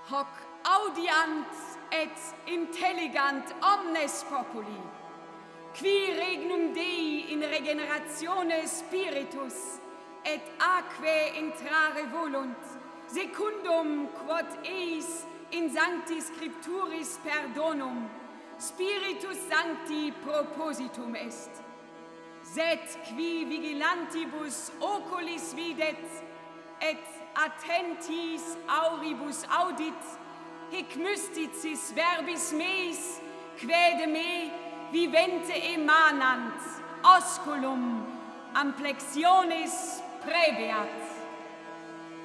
hoc audiant et intelligant omnes populi, qui regnum Dei in regeneratione spiritus et aquae intrare volunt, secundum quod eis in sancti scripturis perdonum, Spiritus Sancti propositum est. Sed qui vigilantibus oculis videt, et attentis auribus audit, hic mysticis verbis meis, quae de me vivente emanant, osculum amplexionis prebeat.